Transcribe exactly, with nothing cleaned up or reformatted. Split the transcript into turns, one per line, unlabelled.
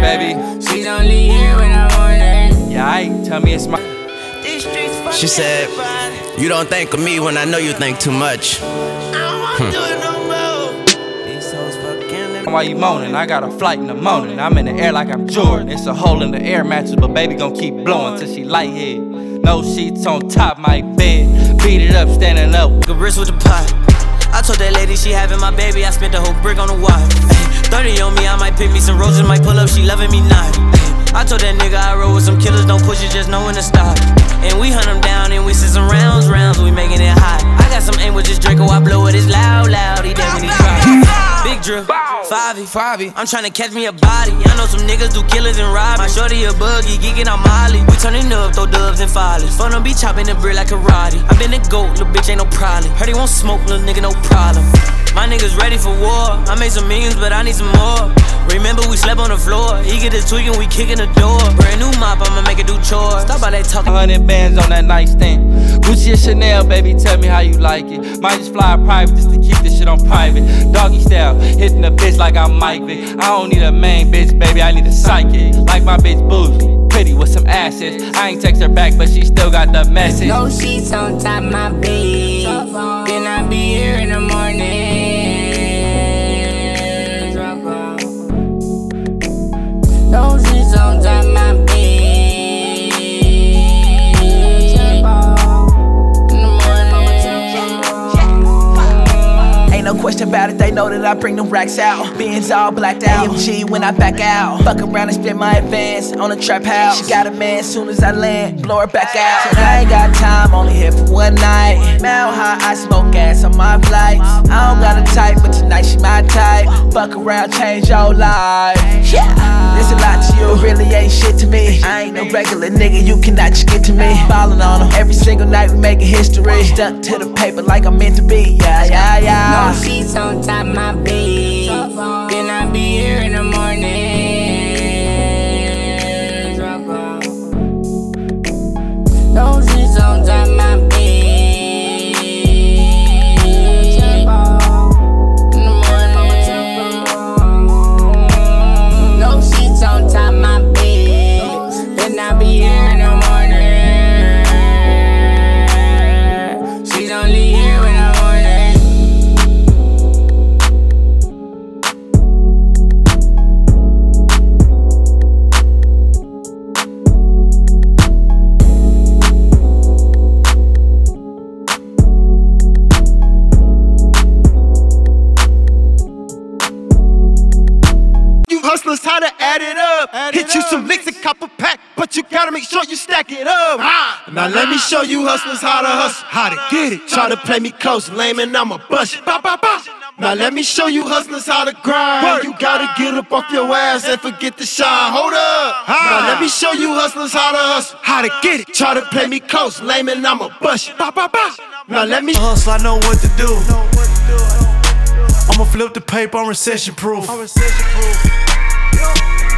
baby.
She's only here when I'm on her.
Yeah, I tell me it's my.
She said, you don't think of me when I know you think too much.
Why you moaning? I got a flight in the morning. I'm in the air like I'm Jordan. It's a hole in the air mattress, but baby gon' keep blowing till she lighthead. No sheets on top my bed. Beat it up, standing up.
A wrist with the pot. I told that lady she having my baby. I spent the whole brick on the watch. thirty on me, I might pick me some roses, might pull up. She loving me not. I told that nigga I roll with some killers. Don't push it, just know when to stop. And we hunt them down and we send some rounds, rounds. We making it hot. I got some aim with this Draco. I blow it, it's loud, loud. He dead when he drop. Big drip, Favi, I'm tryna catch me a body. I know some niggas do killers and rob. My shorty a buggy, geeking on Molly. We turning up, throw dubs and follies. Phone be chopping the brick like karate. I been a goat, little bitch ain't no problem. Heard he won't smoke, little nigga no problem. My niggas ready for war. I made some millions, but I need some more. Remember we slept on the floor. He get this tweaking, we kicking the door. Brand new mop, I'ma make it do chores. Stop all that talking.
Hundred bands on that nightstand. Gucci or Chanel, baby, tell me how you like it. Might just fly private just to keep this shit on private. Doggy style, hitting the bitch like I'm Mike Vick. I don't need a main bitch, baby, I need a psychic. Like my bitch bougie, pretty with some assets. I ain't text her back, but she still got the message.
No sheets on top my bed. Then I be here in the morning. No sheets on top my bed.
No question about it, they know that I bring them racks out. Benz all blacked out, A M G when I back out. Fuck around and spend my advance on a trap house. She got a man soon as I land, blow her back out. And I ain't got time, only here for one night. Mile high, I smoke gas on my flights. I don't got a type, but tonight she my type. Fuck around, change your life. Yeah, there's a lot to you, but really ain't shit to me. I ain't no regular nigga, you cannot just get to me. Ballin' on them, every single night we making history. Stuck to the paper like I'm meant to be, yeah, yeah, yeah.
No sheets on top my bed. Then I be here in the morning. No sheets on top my bed. In the morning. No sheets on top my bed. Then I be here in the morning. She's only here when I'm on her.
Hustlers, how to add it up. Add Hit it you up. Some licks and cop a pack, but you gotta make sure you stack it up. Ah. Now let me show you hustlers how to hustle, how to get it. Try to play me close, lame, and I'ma bust it. Ba, ba, ba. Now let me show you hustlers how to grind. Word. You gotta get up off your ass and forget to shine. Hold up. Ah. Now let me show you hustlers how to hustle, how to get it. Try to play me close, lame, and I'ma bust it. Ba, ba, ba. Now let me
hustle, I know what to do. I'ma flip the paper, I'm recession proof.